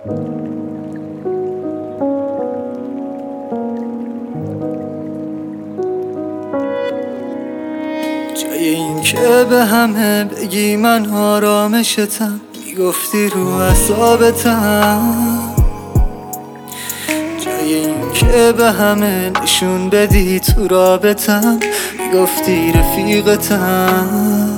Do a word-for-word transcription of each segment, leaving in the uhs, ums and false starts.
جای این که به همه بگی من آرامشتم، میگفتی رو اعصابتم. جای این که به همه نشون بدی تو رابطم، میگفتی رفیقتم.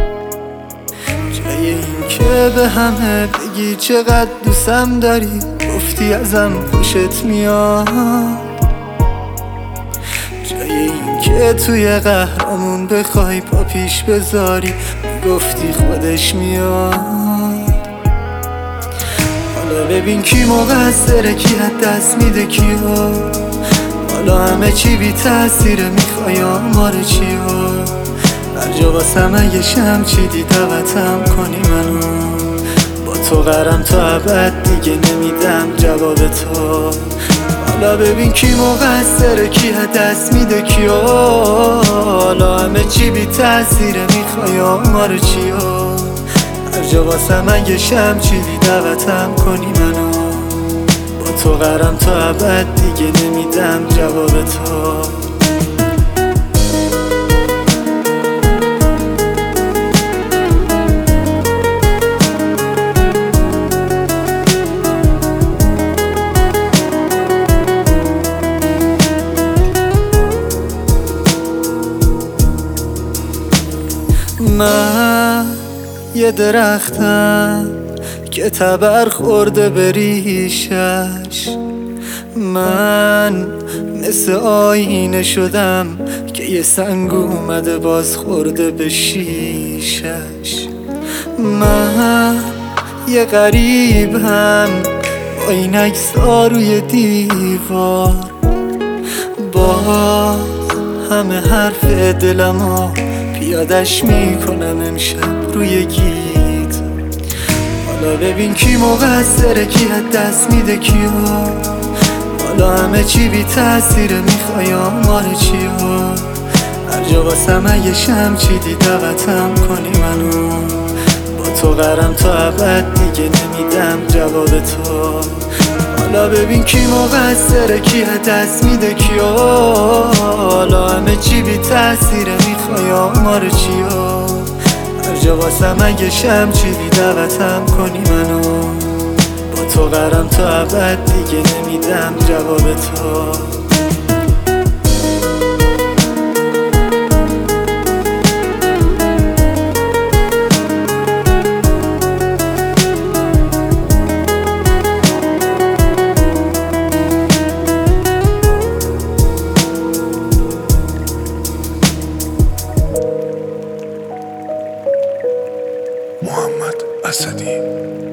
جای این که به همه بگی چقدر دوستم داری، گفتی ازم خوشت میاد. جای این که توی قهرمون بخوای پا پیش بذاری، گفتی خودش میاد. حالا ببین کی مقصره، کی از دست میده کیو. حالا همه چی بی تاثیره، میخوای آمار چیو. هر جا واسم اگه شم چیدی دعوتم کنی منو. با تو قرم تا ابد دیگه نمیدم جواب تو. حالا ببین کی مقصره، کی از دست میده کیو. حالا همه چی بی تاثیره، میخوای آمار چیو. هر جا واسم اگه شم چیدی دعوتم کنی منو. با تو قرم تا ابد دیگه نمیدم جواب تو. من یه درختم که تبر خورده به ریشش. من مثل آینه شدم که یه سنگ اومده باز خورده به شیشش. من یه غریبم با این عکس‌ها روی دیوار، باز همه حرف دلمو پیادش میکنم امشب روی گیت. حالا ببین کی مقصره، کی از دست میده کیو. حالا همه چی بی تاثیره، میخوای آمار چیو. هر جا واسم اگه شم چیدی دعوتم کنی منو. با تو قرم تا ابد دیگه نمیدم جواب تو. حالا ببین کی مقصره، کی از دست میده کیو. حالا همه چی بی تاثیره، میخوای آمار چیو. هر جا واسم اگه شم چیدی دعوتم کنی منو. با تو قرم تا ابد دیگه نمیدم جواب تو. محمد اسدی.